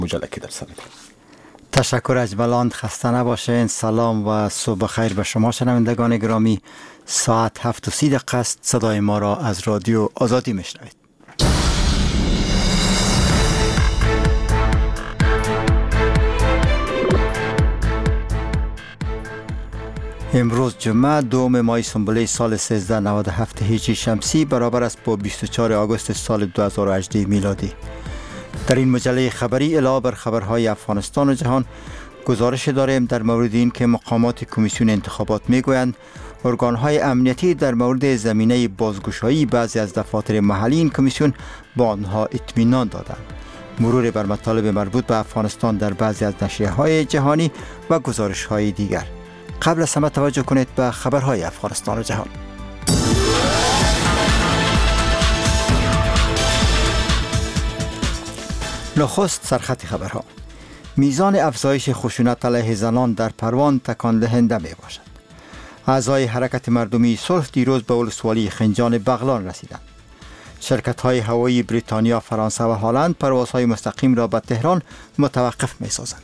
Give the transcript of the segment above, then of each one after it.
مجله که در سر. تشکر اجملان، خسته نباشین. سلام و صبح خیر به شما شنوندگان گرامی. ساعت 7:30 است. صدای ما را از رادیو آزادی میشنوید. امروز جمعه 2 ماه سنبله سال 1397 هجری شمسی برابر است با 24 آگوست سال 2018 میلادی. در این مجله خبری علاوه بر خبرهای افغانستان و جهان گزارش داریم در مورد این که مقامات کمیسیون انتخابات میگویند ارگانهای امنیتی در مورد زمینه بازگشایی بعضی از دفاتر محلی این کمیسیون با آنها اطمینان دادند. مرور بر مطالب مربوط به افغانستان در بعضی از نشریه‌های جهانی و گزارش‌های دیگر. قبل از همه توجه کنید به خبرهای افغانستان و جهان. نخست سرخط خبرها. میزان افزایش خشونت علیه زنان در پروان تکان دهنده می باشد. اعضای حرکت مردمی صلح دیروز به ولسوالی خنجان بغلان رسیدند. شرکت‌های هوایی بریتانیا، فرانسه و هلند پروازهای مستقیم را به تهران متوقف می سازند.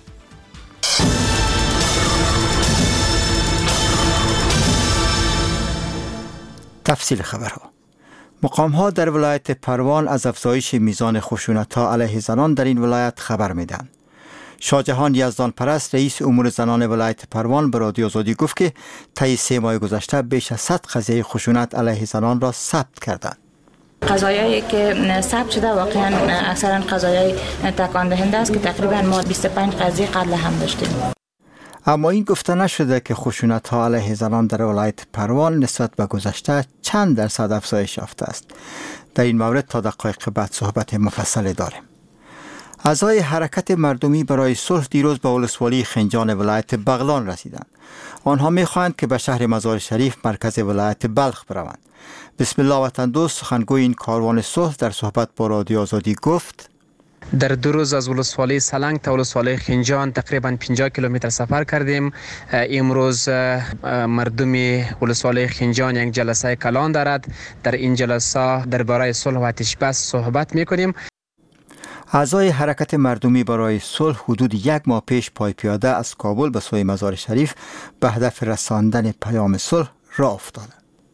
تفصیل خبرها. مقام‌ها در ولایت پروان از افزایش میزان خشونت‌ها علیه زنان در این ولایت خبر می‌دهند. شاهجهان یزدان پرست رئیس امور زنان ولایت پروان به رادیو آزادی گفت که طی 3 ماه گذشته بیش از 100 قضیه خشونت علیه زنان را ثبت کردند. قضایایی که ثبت شده واقعا اکثرا قضایای تکان دهنده است که تقریبا ما 25 قضیه قبل هم داشتیم. اما این گفته نشده که خشونت‌ها علیه زنان در ولایت پروان نسبت به گذشته چند درصد افزایش یافته است. در این مورد تا دقایق بعد صحبت مفصل داریم. اعضای حرکت مردمی برای صلح دیروز به ولسوالی خنجان ولایت بغلان رسیدند. آنها می‌خواهند که به شهر مزار شریف مرکز ولایت بلخ بروند. بسم الله وطن دوست سخنگوی این کاروان صلح در صحبت با رادیو آزادی گفت: در 2 روز از ولسوالی سلنگ تا ولسوالی خنجان تقریبا 50 کیلومتر سفر کردیم. امروز مردم ولسوالی خنجان یک جلسه کلان دارد. در این جلسه درباره صلح و آتش بس صحبت می‌کنیم. اعضای حرکت مردمی برای صلح حدود 1 ماه پیش پای پیاده از کابل به سوی مزار شریف به هدف رساندن پیام صلح راه افتادند.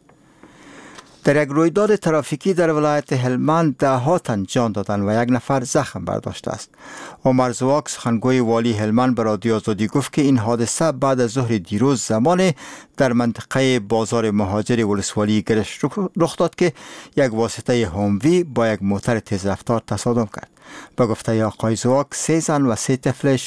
در یک رویداد ترافیکی در ولایت هلمند 10 تن جان دادند و 1 نفر زخم برداشته است. عمر زواک سخنگوی والی هلمند به رادیو آزادی گفت که این حادثه بعد از ظهر دیروز زمان در منطقه بازار مهاجر ولسوالی گرش رخ داد که یک واسطه هوموی با یک موتر تیزرفتار تصادم کرد. به گفته آقای زواک 3 زن و 3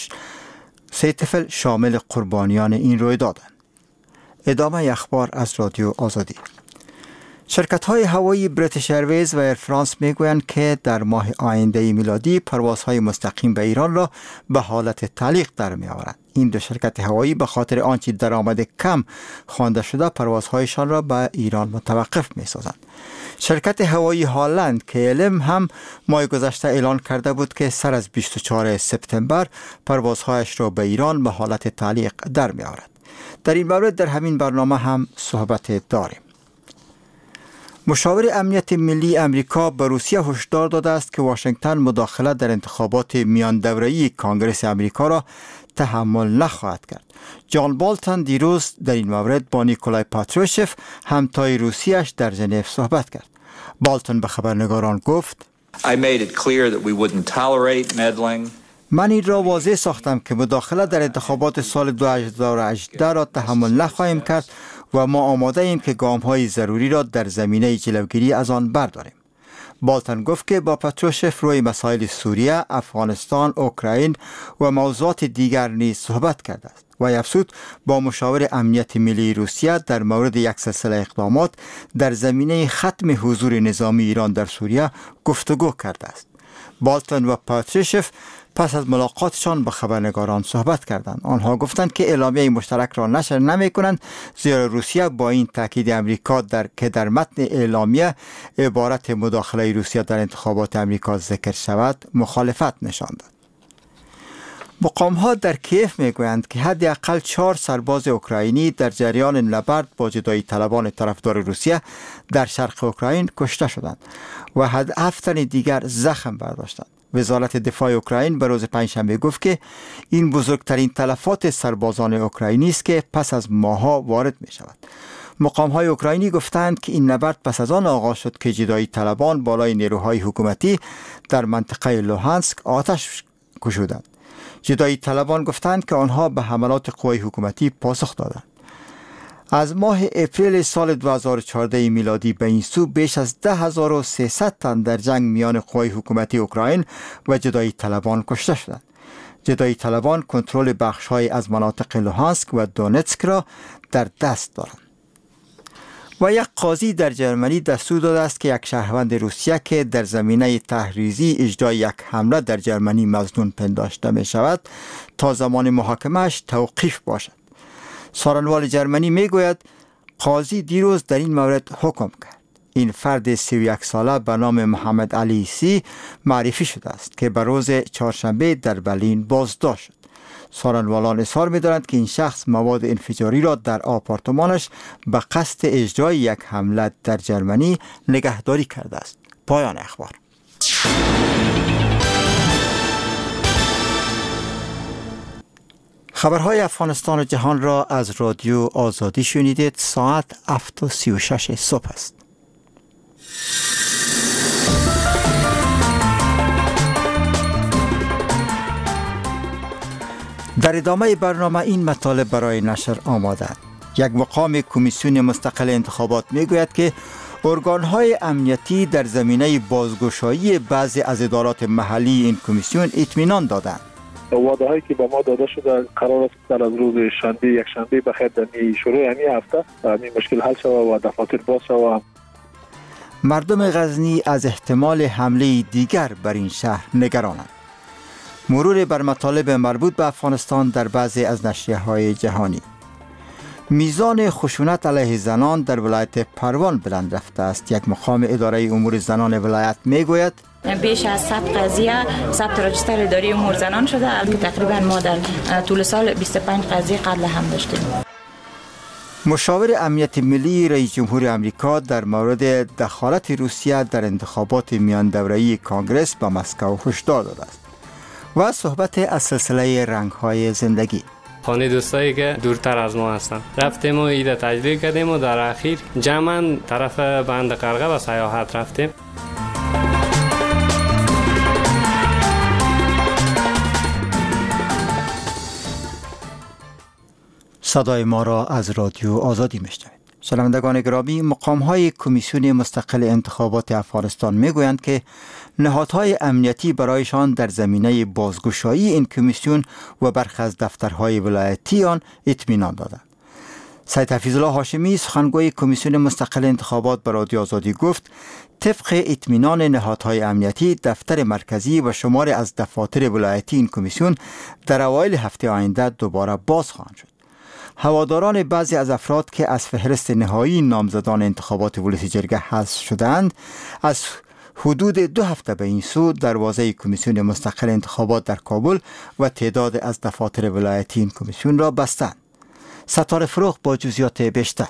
طفل شامل قربانیان این رویدادند. ادامه اخبار از رادیو آزادی. شرکت‌های هوایی بریتیش ایرویز و ایر فرانس میگویند که در ماه آینده میلادی پروازهای مستقیم به ایران را به حالت تعلیق در می‌آورند. این 2 شرکت هوایی به خاطر آنچه درآمد کم خوانده شده پروازهایشان را به ایران متوقف می‌سازند. شرکت هوایی هلند KLM هم ماه گذشته اعلان کرده بود که سر از 24 سپتامبر پروازهایش را به ایران به حالت تعلیق در می‌آورد. در این مورد در همین برنامه هم صحبت داریم. مشاور امنیت ملی امریکا به روسیه هشدار داده است که واشنگتن مداخله در انتخابات میان دوره‌ای کانگرس امریکا را تحمل نخواهد کرد. جان بالتون دیروز در این مورد با نیکولای پاتروشف همتای روسیه‌اش در ژنو صحبت کرد. بالتون به خبرنگاران گفت: من این را واضح ساختم که مداخله در انتخابات سال 2018 را تحمل نخواهیم کرد و ما آماده ایم که گام‌های ضروری را در زمینه جلوگیری از آن برداریم. بالتون گفت که با پاتروشف روی مسائل سوریه، افغانستان، اوکراین و موضوعات دیگر نیز صحبت کرده است و افزود با مشاور امنیت ملی روسیه در مورد یک سلسله اقدامات در زمینه ختم حضور نظامی ایران در سوریه گفتگو کرده است. بالتون و پاتروشف پس از ملاقاتشان با خبرنگاران صحبت کردند. آنها گفتند که اعلامیه مشترک را نشر نمی کنند زیرا روسیه با این تاکید امریکا که در متن اعلامیه عبارت مداخله روسیه در انتخابات امریکا ذکر شود مخالفت نشان داد. مقام‌ها در کیف میگویند که حداقل 4 سرباز اوکراینی در جریان نبرد با جدایی طلبان طرفدار روسیه در شرق اوکراین کشته شدند و 7 تن دیگر زخم برداشتند. وزارت دفاع اوکراین به روز پنجشنبه گفت که این بزرگترین تلفات سربازان اوکراینی است که پس از ماه‌ها وارد می شود. مقام‌های اوکراینی گفتند که این نبرد پس از آن آغاز شد که جدایی طلبان بالای نیروهای حکومتی در منطقه لوهانسک آتش گشودند. جدایی طلبان گفتند که آنها به حملات قوای حکومتی پاسخ دادند. از ماه اپریل سال 2014 میلادی به این سو بیش از 10,300 تن در جنگ میان قوای حکومتی اوکراین و جدایی طلبان کشته شدند. جدایی طلبان کنترل بخش‌های از مناطق لوهانسک و دونتسک را در دست دارند. و یک قاضی در جرمنی دستور داده است که یک شهروند روسیه که در زمینه تحریزی اجرای یک حمله در جرمنی مظنون پنداشته می شود تا زمان محاکمه‌اش توقیف باشد. سخنگوی جرمنی می گوید قاضی دیروز در این مورد حکم کرد. این فرد 31 ساله به نام محمد علی سی معرفی شده است که به روز چهارشنبه در برلین بازداشت شد. سخنگویان اظهار می‌دارند که این شخص مواد انفجاری را در آپارتمانش به قصد اجرای یک حمله در جرمنی نگهداری کرده است. پایان اخبار. خبرهای افغانستان و جهان را از رادیو آزادی شنیدید. ساعت 7:36 صبح است. در ادامه برنامه این مطالب برای نشر آماده. یک مقام کمیسیون مستقل انتخابات میگوید که ارگان‌های امنیتی در زمینه بازگشایی بعضی از ادارات محلی این کمیسیون اطمینان دادند. وعده‌هایی که به ما داده شده قرار است در از روز شنبه یک شنبه بخیر در شروع همین هفته همین مشکل حل شود و دفاتر باز شود. مردم غزنی از احتمال حمله دیگر بر این شهر نگرانند. مرور بر مطالب مربوط به افغانستان در بعضی از نشریه‌های جهانی. میزان خشونت علیه زنان در ولایت پروان بلند رفته است. یک مقام اداره امور زنان ولایت میگوید بیش از 100 قضیه ثبت راجستر اداری امور زنان شده که تقریبا ما در طول سال 25 قضیه قتل هم داشتیم. مشاور امنیت ملی رئیس جمهور امریکا در مورد دخالت روسیه در انتخابات میان دوره‌ای کنگره به مسکو هشدار داده است. و صحبت از سلسله رنگ‌های زندگی. خانه دوستایی که دورتر از ما هستن رفتیم و ایده تجربه کردیم و در اخیر جمعاً طرف بند قرقه و سیاحت رفتیم. صدای ما را از رادیو آزادی میشنوید. شنوندگان گرامی، مقام‌های کمیسیون مستقل انتخابات افغانستان میگویند که نهادهای امنیتی برایشان در زمینه بازگشایی این کمیسیون و برخی از دفترهای ولایتی آن اطمینان دادند. سید حفیظالله هاشمی سخنگوی کمیسیون مستقل انتخابات به رادیو آزادی گفت طبق اطمینان نهادهای امنیتی دفتر مرکزی و شماری از دفاتر ولایتی این کمیسیون در اوایل هفته آینده دوباره باز خواهند شد. هواداران بعضی از افراد که از فهرست نهایی نامزدان انتخابات ولسی جرگه حذف شدند از حدود 2 هفته به این سو دروازه کمیسیون مستقل انتخابات در کابل و تعداد از دفاتر ولایتی این کمیسیون را بستند. ستاره فروغ با جزئیات بیشتر.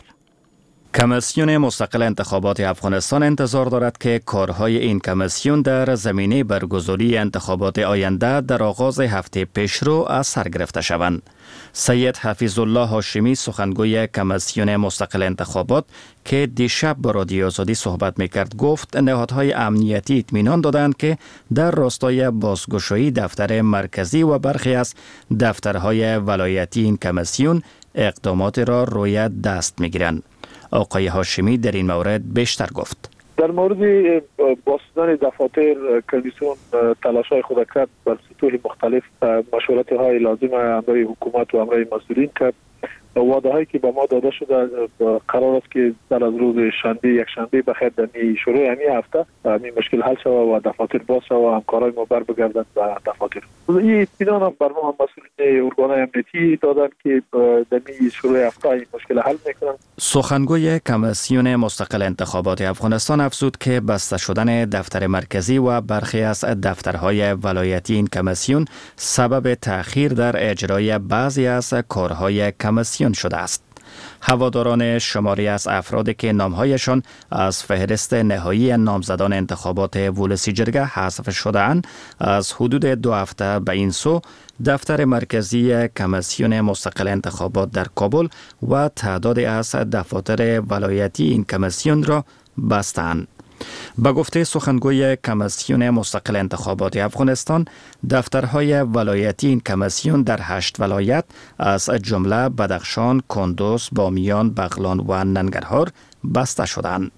کمیسیون مستقل انتخابات افغانستان انتظار دارد که کارهای این کمیسیون در زمینه برگزاری انتخابات آینده در آغاز هفته پیشرو از سر گرفته شوند. سید حفیظالله هاشمی سخنگوی کمیسیون مستقل انتخابات که دیشب با رادیو آزادی صحبت میکرد گفت نهادهای امنیتی اطمینان دادند که در راستای بازگشایی دفتر مرکزی و برخی از دفترهای ولایتی این کمیسیون اقدامات را روی دست میگیرند. آقای هاشمی در این مورد بیشتر گفت. در مورد بستن دفاتر کمیسیون تلاش‌های خود کرد بر سطوح مختلف مشورت‌های لازم امرای حکومت و امرای مسئولین کرد. وعده‌هایی که به ما داده شده قرار است که در از روز شنبه یک شنبه بخیر در شروع همین هفته همین مشکل حل شود و دفاتر باز شود و همکارای ما بر بگردند به دفاتر. این اطمینان هم بر ما مسئولین ارگان‌های امنیتی دادند که در شروع هفته این مشکل حل می‌کنند. سخنگوی کمیسیون مستقل انتخابات افغانستان افزود که بسته شدن دفتر مرکزی و برخی از دفترهای ولایتی این کمیسیون سبب تأخیر در اجرای بعضی از کارهای کمیسیون شده است. هواداران شماری از افرادی که نامهایشان از فهرست نهایی نامزدان انتخابات ولسی جرگه حذف شده‌اند از حدود 2 هفته به این سو دفتر مرکزی کمیسیون مستقل انتخابات در کابل و تعدادی از دفاتر ولایتی این کمیسیون را بستند. با گفته سخنگوی کمیسیون مستقل انتخابات افغانستان، دفترهای ولایتی این کمیسیون در 8 ولایت از جمله بدخشان، کندوز، بامیان، بغلان و ننگرهار بسته شدند.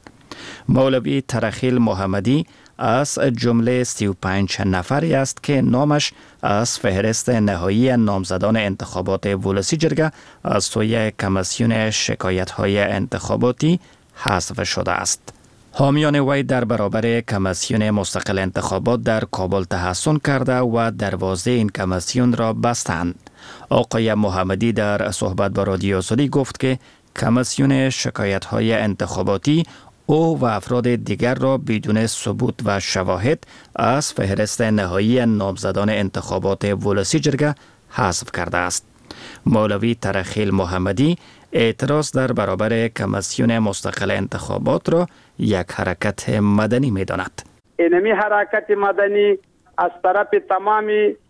مولوی ترخیل محمدی از جمله 35 نفری است که نامش از فهرست نهایی نامزدان انتخابات ولسی جرگه از سوی کمیسیون شکایت‌های انتخاباتی حذف شده است. حامیان وی در برابر کمیسیون مستقل انتخابات در کابل تحصن کرده و دروازه این کمیسیون را بستند. آقای محمدی در صحبت با رادیو آزادی گفت که کمیسیون شکایت‌های انتخاباتی او و افراد دیگر را بدون ثبوت و شواهد از فهرست نهایی نامزدان انتخابات ولسی جرگه حذف کرده است. مولوی ترخیل محمدی اعتراض در برابر کمیسیون مستقل انتخابات را یک حرکت مدنی می داند. اینمی حرکت مدنی از طرف تمام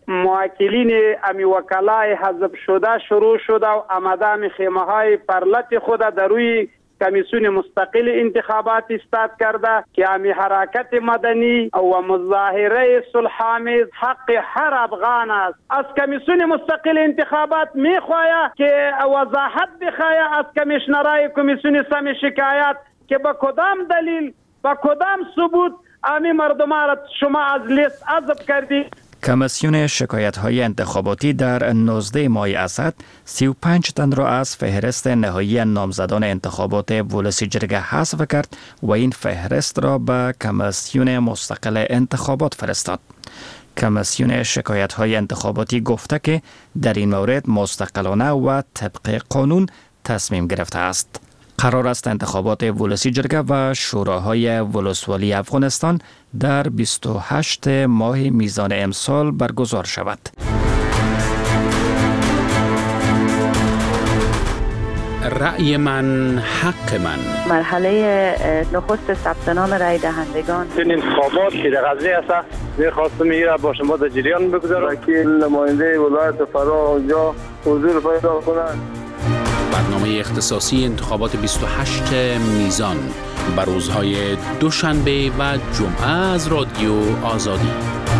موکلین امی وکلای حذف شده شروع شده و آمده خیمه های پرلت خود در روی کمیسیون مستقل انتخابات استاد کرده که امی حرکت مدنی و مظاهره صلح‌آمیز حق هر افغان است. از کمیسیون مستقل انتخابات میخواهد که وضاحت بخواهد از کمیشنرای کمیسیون سم شکایت که با کدام دلیل با کدام ثبوت امی مردم را شما از لیست حذف کردید. کمیسیون شکایت‌های انتخاباتی در 19 ماه اسد 35 تن را از فهرست نهایی نامزدان انتخابات ولسی جرگه حذف کرد و این فهرست را به کمیسیون مستقل انتخابات فرستاد. کمیسیون شکایت‌های انتخاباتی گفته که در این مورد مستقلانه و طبق قانون تصمیم گرفته است. قرار است انتخابات ولسی جرگه و شوراهای ولسوالی افغانستان در 28 ماه میزان امسال برگزار شود. رأی من حق من. مرحله نخست ثبت نام رای دهندگان. این انتخابات که در غزنی است می‌خواستم میره با شما در جریان بگذارم که نماینده ولایت فرا اونجا حضور پیدا کنند. برنامه اختصاصی انتخابات 28 میزان بر روزهای دوشنبه و جمعه از رادیو آزادی.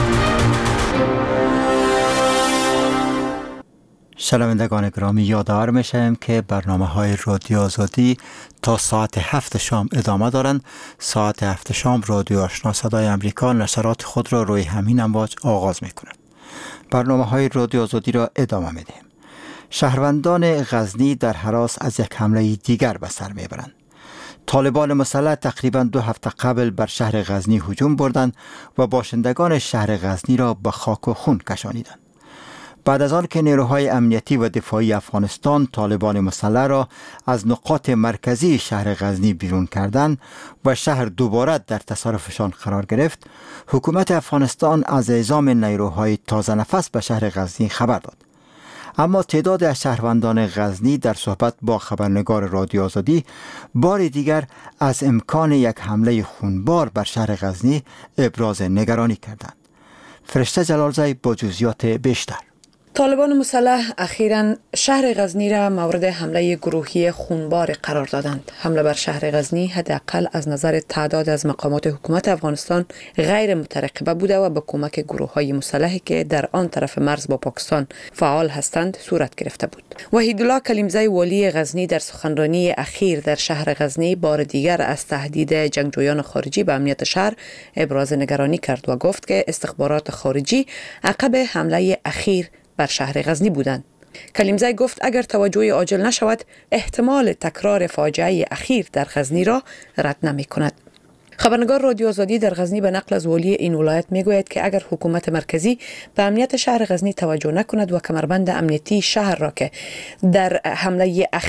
شنوندگان گرامی، یادآور میشم که برنامه‌های رادیو آزادی تا ساعت 7 شام ادامه دارند. ساعت 7 شام رادیو آشنا صدای امریکا نشرات خود را روی همین امواج آغاز می‌کند. برنامه‌های رادیو آزادی را ادامه می‌دهیم. شهروندان غزنی در هراس از یک حمله دیگر به سر میبرند. طالبان مسلح تقریباً 2 هفته قبل بر شهر غزنی هجوم بردند و باشندگان شهر غزنی را به خاک و خون کشانیدند. بعد از آن که نیروهای امنیتی و دفاعی افغانستان طالبان مسلح را از نقاط مرکزی شهر غزنی بیرون کردند و شهر دوباره در تصرفشان قرار گرفت، حکومت افغانستان از اعزام نیروهای تازه نفس به شهر غزنی خبر داد. اما تعداد از شهروندان غزنی در صحبت با خبرنگار رادیو آزادی بار دیگر از امکان یک حمله خونبار بر شهر غزنی ابراز نگرانی کردند. فرشته جلالزی با جزئیات بیشتر. طالبان مسلح اخیراً شهر غزنی را مورد حمله گروهی خونبار قرار دادند. حمله بر شهر غزنی حداقل از نظر تعداد از مقامات حکومت افغانستان غیر مترقبه بوده و با کمک گروه‌های مسلحی که در آن طرف مرز با پاکستان فعال هستند صورت گرفته بود. وحیدالله کلیمزی والی غزنی در سخنرانی اخیر در شهر غزنی بار دیگر از تهدید جنگجویان خارجی به امنیت شهر ابراز نگرانی کرد و گفت که استخبارات خارجی عقب حمله اخیر بر شهر غزنی بودند. کلیمزی گفت اگر توجه عاجل نشود احتمال تکرار فاجعه اخیر در غزنی را رد نمی کند. خبرنگار رادیو آزادی در غزنی به نقل از والی این ولایت می گوید که اگر حکومت مرکزی به امنیت شهر غزنی توجه نکند و کمربند امنیتی شهر را که در حمله اخیر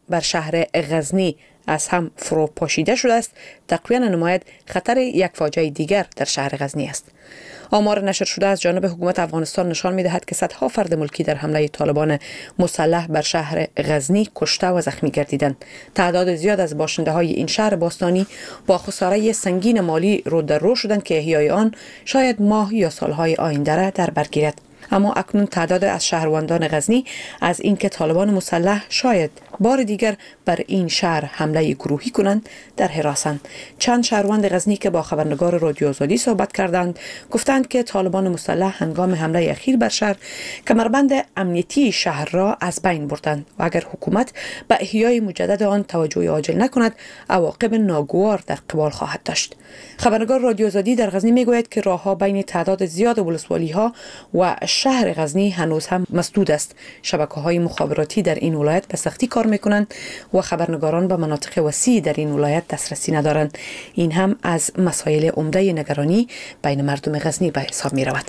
بر شهر غزنی از هم فرو پاشیده شده است، تقویاً نماید خطر یک فاجعه دیگر در شهر غزنی است. آمار نشر شده از جانب حکومت افغانستان نشان می‌دهد که صدها فرد ملکی در حمله طالبان مسلح بر شهر غزنی کشته و زخمی گردیدند. تعداد زیاد از باشنده‌های این شهر باستانی با خساره سنگین مالی رو در رو شدند که احیای آن شاید ماه یا سالهای آینده را در بر گیرد. اما اکنون تعداد از شهروندان غزنی از اینکه طالبان مسلح شاید بار دیگر بر این شهر حمله گروهی کنند در حراسند. چند شهروند غزنی که با خبرنگار رادیو آزادی صحبت کردند گفتند که طالبان مسلح هنگام حمله اخیر بر شهر کمربند امنیتی شهر را از بین بردند و اگر حکومت به احیای مجدد آن توجه عاجل نکند عواقب ناگوار در قبال خواهد داشت. خبرنگار رادیو آزادی در غزنی میگوید که راهها بین تعداد زیاد ولسوالی‌ها و شهر غزنی هنوز هم مسدود است. شبکه‌های مخابراتی در این ولایت به سختی کار می‌کنند و خبرنگاران به مناطق وسیع در این ولایت دسترسی ندارند. این هم از مسائل عمده نگرانی بین مردم غزنی به حساب می‌رود.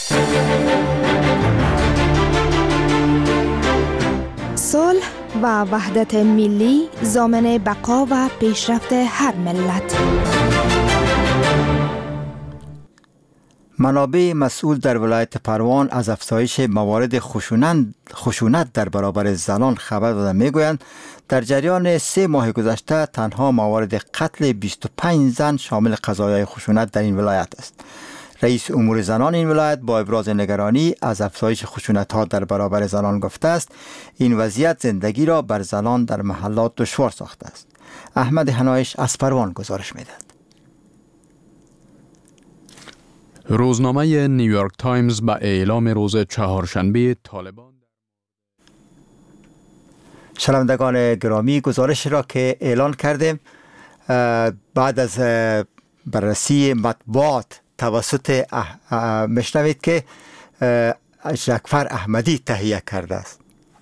صلح و وحدت ملی ضامن بقا و پیشرفت هر ملت. منابع مسئول در ولایت پروان از افزایش موارد خشونت در برابر زنان خبر داده میگویند در جریان 3 ماه گذشته تنها موارد قتل 25 زن شامل قضایای خشونت در این ولایت است. رئیس امور زنان این ولایت با ابراز نگرانی از افزایش خشونت‌ها در برابر زنان گفته است این وضعیت زندگی را بر زنان در محلات دشوار ساخته است. احمد حنایش از پروان گزارش می‌دهد. روزنامه نیویورک تایمز به اعلام روز چهارشنبه طالبان شنوندگان گرامی گزارش را که اعلان کردیم بعد از بررسی مطبوعات توسط مشنوید که جعفر احمدی تهیه کرده است.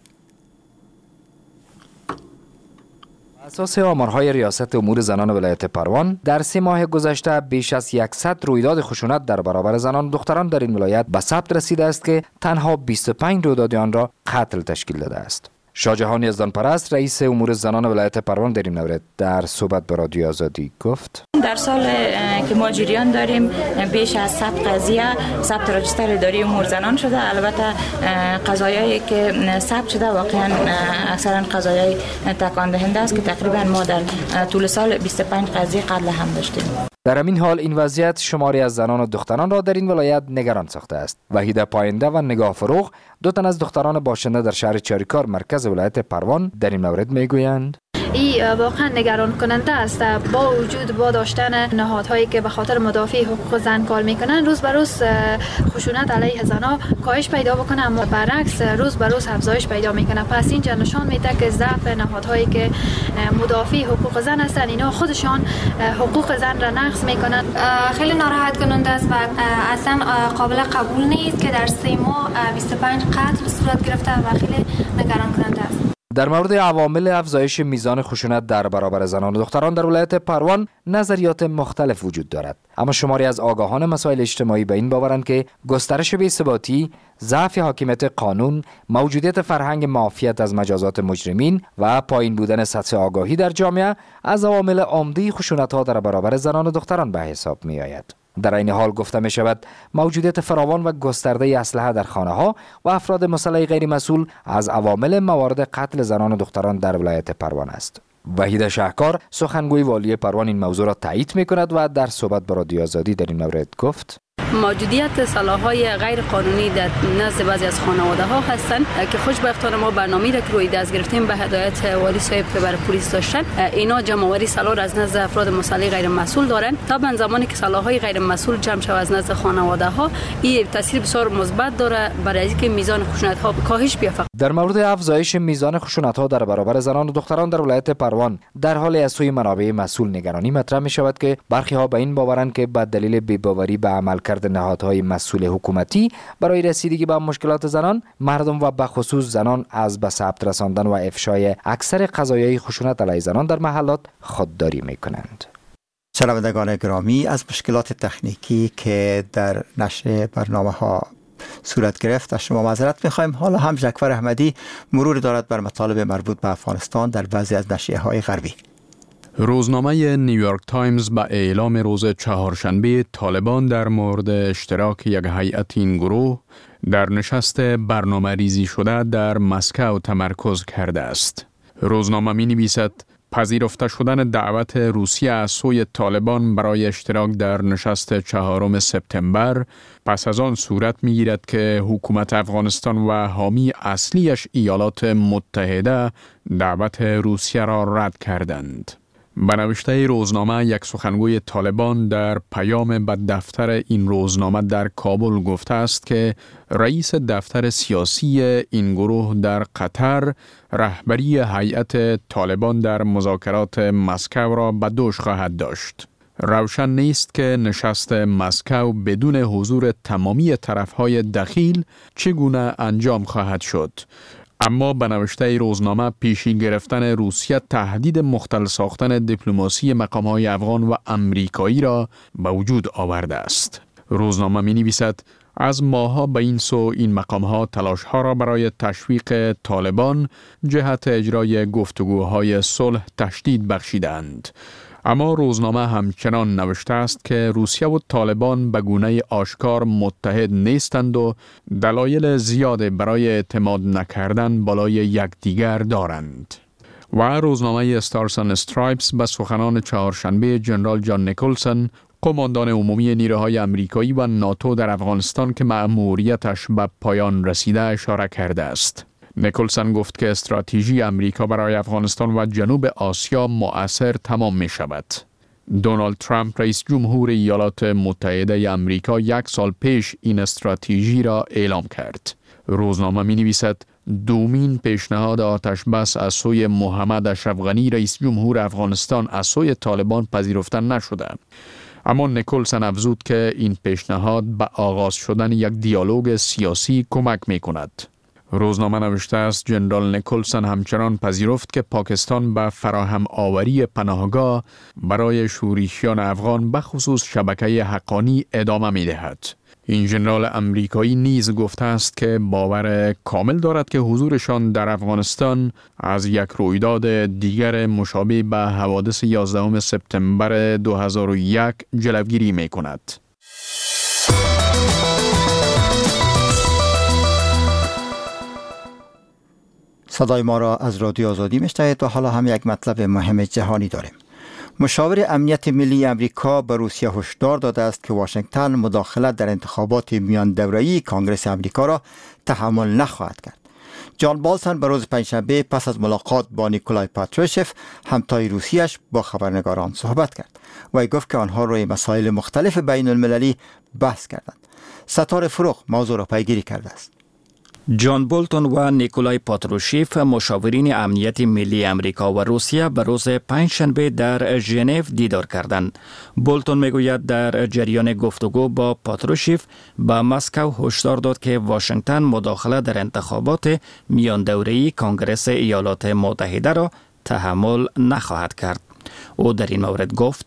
اساس آمارهای ریاست امور زنان ولایت پروان در 3 ماه گذشته بیش از 100 رویداد خشونت در برابر زنان و دختران در این ولایت به ثبت رسیده است که تنها 25 رویداد آن را قتل تشکیل داده است. شاهجهان یزدانپرست رئیس امور زنان ولایت پروان در این مورد در صحبت با رادیو آزادی گفت: در سال که ما جریان داریم بیش از 100 قضیه ثبت راجستر اداری امور زنان شده. البته قضایایی که ثبت شده واقعا اکثرا قضایای تکان دهنده است که تقریبا ما در طول سال 25 قضیه قتل هم داشتیم. در همین حال این وضعیت شماری از زنان و دختران را در این ولایت نگران ساخته است. وحیده پاینده و نگاه فروغ 2 تن از دختران باشنده در شهر چاریکار مرکز ولایت پروان در این مورد میگویند: این واقعا نگران کننده است. با وجود با داشتن نهادهایی که به خاطر مدافع حقوق زن کار میکنن روز به روز خشونت علیه زنها کاهش پیدا بکنه، اما برعکس روز به روز افزایش پیدا میکنه. پس اینجا نشان میده که ضعف نهادهایی که مدافع حقوق زن هستن اینا خودشان حقوق زن را نقض میکنن. خیلی ناراحت کننده است و اصلا قابل قبول نیست که در 3 ماه 25 قتل صورت گرفته و خیلی نگران کننده است. در مورد عوامل افزایش میزان خشونت در برابر زنان و دختران در ولایت پروان نظریات مختلف وجود دارد، اما شماری از آگاهان مسائل اجتماعی به این باورند که گسترش بی‌ثباتی، ضعف حاکمیت قانون، موجودیت فرهنگ معافیت از مجازات مجرمین و پایین بودن سطح آگاهی در جامعه از عوامل عمده خشونت‌ها در برابر زنان و دختران به حساب می‌آید. در این حال گفته می شود موجودیت فراوان و گسترده اسلحه در خانه ها و افراد مسلح غیر مسئول از عوامل موارد قتل زنان و دختران در ولایت پروان است. وحید شهکار سخنگوی والی پروان این موضوع را تایید می کند و در صحبت با رادیو آزادی در این مورد گفت: موجودیت سلاح‌های غیر قانونی در نزد بعضی از خانواده‌ها هستند که خوشبختانه ما برنامه‌ای را که روی دست گرفتیم به هدایت والی صاحب که برای پلیس داشتن، اینا جمع‌آوری سلاح از نزد افراد مسلح غیر مسئول دارن. طبعا زمانی که سلاح‌های غیر مسئول جمع شود از نزد خانواده‌ها این تاثیر بسیار مثبت داره برای اینکه میزان خشونت‌ها کاهش بیافته. در مورد افزایش میزان خشونت‌ها در برابر زنان و دختران در ولایت پروان در حال از سوی منابع مسئول نگرانی مطرح می‌شود که برخی‌ها به این باورند که به دلیل بی‌باوری به عملکرد نهادهای مسئول حکومتی برای رسیدگی به مشکلات زنان، مردم و به خصوص زنان از به ثبت رساندن و افشای اکثر قضایای خشونت علیه زنان در محلات خودداری می‌کنند. شنوندگان گرامی، از مشکلات تکنیکی که در نشر برنامه‌ها صورت گرفت. از شما معذرت می‌خوایم. حالا هم جعفر احمدی مرور دارد بر مطالب مربوط به افغانستان در بعضی از نشریه‌های غربی. روزنامه نیویورک تایمز به اعلام روز چهارشنبه طالبان در مورد اشتراک یک هیئت این گروه در نشست برنامه ریزی شده در مسکو تمرکز کرده است. روزنامه می نویسد پذیرفته شدن دعوت روسیه از سوی طالبان برای اشتراک در نشست 4 سپتامبر پس از آن صورت می گیرد که حکومت افغانستان و حامی اصلیش ایالات متحده دعوت روسیه را رد کردند. به نوشته روزنامه یک سخنگوی طالبان در پیام به دفتر این روزنامه در کابل گفته است که رئیس دفتر سیاسی این گروه در قطر رهبری هیئت طالبان در مذاکرات مسکو را به دوش خواهد داشت. روشن نیست که نشست مسکو بدون حضور تمامی طرفهای دخیل چگونه انجام خواهد شد. اما به نوشته روزنامه پیشی گرفتن روسیه تهدید مختل ساختن دیپلماسی مقام‌های افغان و امریکایی را به وجود آورده است. روزنامه می نویسد از ماه‌ها به این سو این مقام‌ها تلاش‌ها را برای تشویق طالبان جهت اجرای گفتگوهای صلح تشدید بخشیدند. اما روزنامه همچنان نوشته است که روسیه و طالبان به گونه آشکار متحد نیستند و دلایل زیاد برای اعتماد نکردن بالای یکدیگر دارند. و روزنامه استارز اند استرایپس به سخنان چهارشنبه جنرال جان نیکلسون، قماندان عمومی نیروهای امریکایی و ناتو در افغانستان که مأموریتش به پایان رسیده اشاره کرده است. نیکلسون گفت که استراتژی امریکا برای افغانستان و جنوب آسیا مؤثر تمام می شود. دونالد ترامپ رئیس جمهور ایالات متحده امریکا 1 سال پیش این استراتژی را اعلام کرد. روزنامه می نویسد دومین پیشنهاد آتش بس از سوی محمد اشرف غنی رئیس جمهور افغانستان از سوی طالبان پذیرفته نشده. اما نیکلسون افزود که این پیشنهاد به آغاز شدن یک دیالوگ سیاسی کمک می کند. روزنامه نوشته است جنرال نیکلسون همچنان پذیرفت که پاکستان به فراهم آوری پناهگاه برای شورشیان افغان به خصوص شبکه حقانی ادامه می دهد. این ژنرال امریکایی نیز گفته است که باور کامل دارد که حضورشان در افغانستان از یک رویداد دیگر مشابه به حوادث 11 سپتامبر 2001 جلوگیری می کند. صدای ما را از رادیو آزادی میشنوید و حالا هم یک مطلب مهم جهانی داریم. مشاور امنیت ملی امریکا به روسیه هشدار داده است که واشنگتن مداخلت در انتخابات میان دوره‌ای کانگرس امریکا را تحمل نخواهد کرد. جان بالتون به روز پنجشنبه پس از ملاقات با نیکولای پاتروشف همتای روسیه‌اش با خبرنگاران صحبت کرد و گفت که آنها روی مسائل مختلف بین المللی بحث کردند. ستاره فروغ موضوع را پیگیری کرده است. جان بولتون و نیکولای پاتروشیف مشاورین امنیت ملی امریکا و روسیه به روز پنجشنبه در ژنو دیدار کردند. بولتون میگوید در جریان گفتگو با پاتروشیف به مسکو هشدار داد که واشنگتن مداخله در انتخابات میان دوره‌ای کانگرس ایالات متحده را تحمل نخواهد کرد. او در این مورد گفت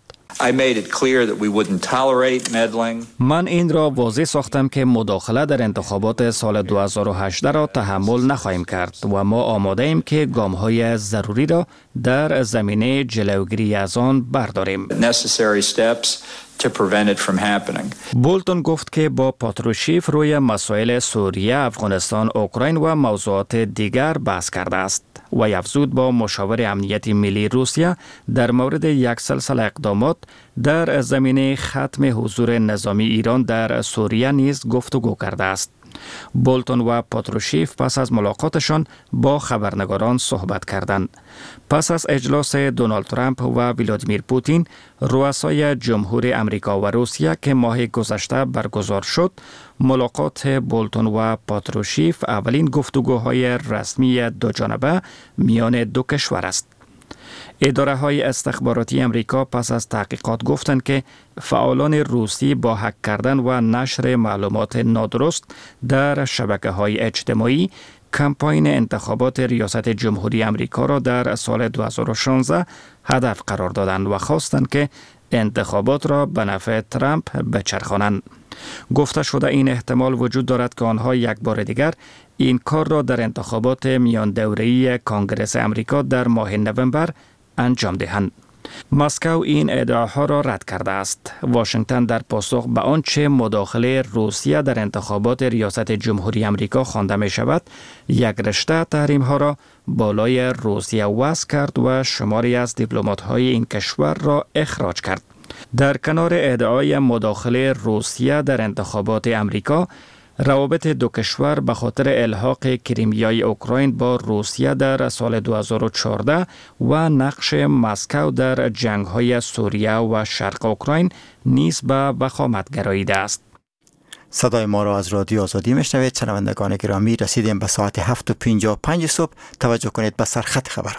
من این را واضح ساختم که مداخله در انتخابات سال 2018 را تحمل نخواهیم کرد و ما آماده ایم که گام‌های ضروری را در زمینه جلوگیری از آن برداریم. بولتون گفت که با پاتروشیف روی مسائل سوریه، افغانستان، اوکراین و موضوعات دیگر بحث کرده است و افزود با مشاور امنیت ملی روسیه در مورد یک سلسله اقدامات در زمینه ختم حضور نظامی ایران در سوریه نیز گفتگو کرده است. بولتون و پاتروشیف پس از ملاقاتشان با خبرنگاران صحبت کردند. پس از اجلاس دونالد ترامپ و ولادیمیر پوتین، رؤسای جمهور امریکا و روسیه که ماه گذشته برگزار شد، ملاقات بولتون و پاتروشیف اولین گفتگوهای رسمی دوجانبه میان دو کشور است. اداره های استخباراتی امریکا پس از تحقیقات گفتند که فعالان روسی با هک کردن و نشر معلومات نادرست در شبکه های اجتماعی کمپاین انتخابات ریاست جمهوری امریکا را در سال 2016 هدف قرار دادند و خواستند که انتخابات را به نفع ترامپ بچرخانند. گفته شده این احتمال وجود دارد که آنها یک بار دیگر این کار را در انتخابات میان دوره‌ای کانگرس امریکا در ماه نوامبر انجام دهند. مسکو این ادعاها را رد کرده است. واشنگتن در پاسخ به آنچه مداخله روسیه در انتخابات ریاست جمهوری امریکا خوانده می شود، یک رشته تحریم ها را بالای روسیه وضع کرد و شماری از دیپلمات های این کشور را اخراج کرد. در کنار ادعای مداخله روسیه در انتخابات امریکا، روابط دو کشور به خاطر الحاق کریمیای اوکراین با روسیه در سال 2014 و نقش مسکو در جنگ‌های سوریه و شرق اوکراین نیز به وخامت گراییده است. صدای ما را از رادیو آزادی میشنوید. شنوندگان گرامی، رسیدیم به ساعت 7:55 صبح. توجه کنید به سرخط خبرها.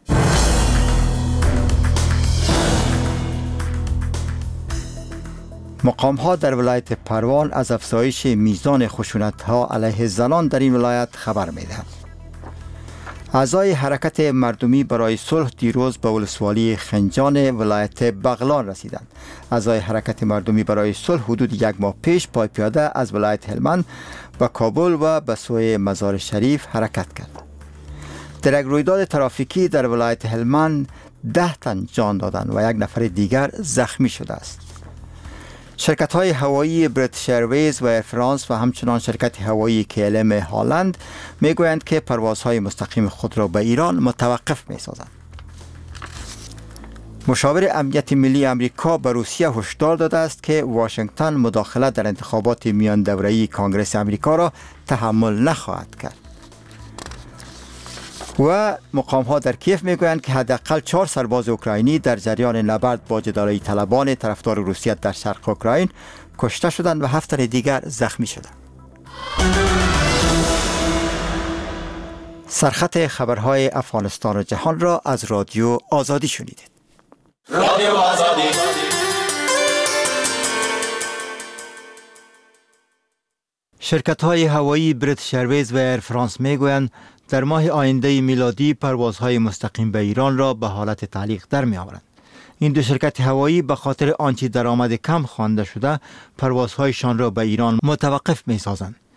مقام ها در ولایت پروان از افزایش میزان خشونت ها علیه زنان در این ولایت خبر می دهند. اعضای حرکت مردمی برای صلح دیروز به ولسوالی خنجان ولایت بغلان رسیدند. اعضای حرکت مردمی برای صلح حدود یک ماه پیش پای پیاده از ولایت هلمند به کابل و به سوی مزار شریف حرکت کردند. در یک رویداد ترافیکی در ولایت هلمند 10 تن جان دادند و یک نفر دیگر زخمی شده است. شرکت های هوایی بریتیش ایرویز و ایر فرانس و همچنان شرکت هوایی KLM هالند می گویند که پروازهای مستقیم خود را به ایران متوقف می سازند. مشاور امنیت ملی امریکا به روسیه هشدار داده است که واشنگتن مداخله در انتخابات میان دوره‌ای کانگرس امریکا را تحمل نخواهد کرد. و مقام ها در کیف می گویند که حداقل 4 سرباز اوکراینی در جریان نبرد با جدایی طلبان طرفدار روسیه در شرق اوکراین کشته شدند و 7 تن دیگر زخمی شدند. سرخط خبرهای افغانستان و جهان را از رادیو آزادی شنیدید. رادیو آزادی. شرکت های هوایی بریتیش ایرویز و ایر فرانس می گویند در ماه آینده میلادی پروازهای مستقیم به ایران را به حالت تعلیق در می آورند. این دو شرکت هوایی به خاطر آنچه درآمد کم خوانده شده پروازهایشان را به ایران متوقف می سازند.